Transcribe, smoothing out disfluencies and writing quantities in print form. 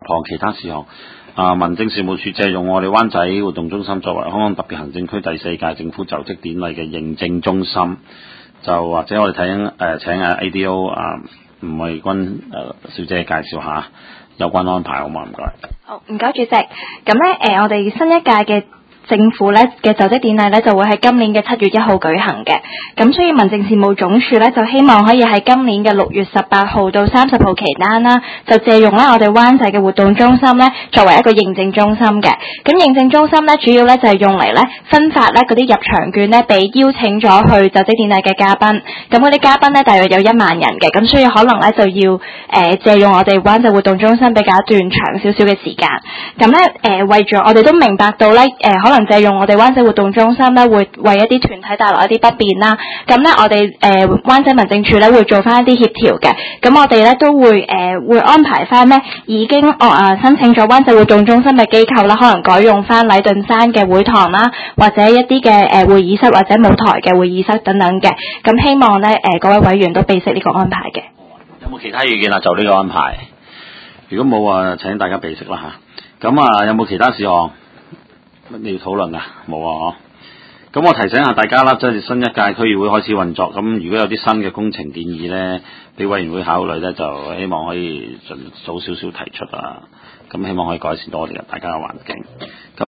項其他事項。民政事務處借用我哋灣仔活動中心作為香港特別行政區第4屆政府就職典禮嘅認證中心，就或者我哋請ADO 吳慧君小姐介紹下有關安排好嗎？唔該。 好，唔該主席。咁咧我哋新一屆嘅政府咧嘅就職典禮咧就會喺今年嘅7月1號舉行嘅，咁所以民政事務總署咧就希望可以喺今年嘅6月18號到30號期間啦，就借用咧我哋灣仔嘅活動中心咧作為一個認證中心嘅。咁認證中心咧主要咧就係用嚟咧分發咧嗰啲入場券咧俾邀請咗去就職典禮嘅嘉賓。咁嗰啲嘉賓咧大約有1萬人嘅，咁所以可能咧就要借用我哋灣仔活動中心比較一段長少少嘅時間。咁咧為咗我哋都明白到咧可能借用我哋灣仔活動中心咧，會為一啲團體帶來一啲不便啦。咁咧，我哋灣仔民政處咧會做翻一啲協調嘅。咁我哋咧都會安排翻咧已經申請咗灣仔活動中心嘅機構啦，可能改用翻禮頓山嘅會堂啦，或者一啲嘅會議室或者舞台嘅會議室等等嘅。咁希望咧各位委員都備悉呢個安排嘅。 有冇其他意見啊？就呢個安排，如果冇請大家備悉啦嚇。咁有冇其他事項？你要討論啊？冇啊！咁我提醒下大家啦，即係新一屆區議會開始運作，咁如果有啲新嘅工程建議咧，俾委員會考慮咧，就希望可以早少少提出啊，咁希望可以改善多啲大家嘅環境。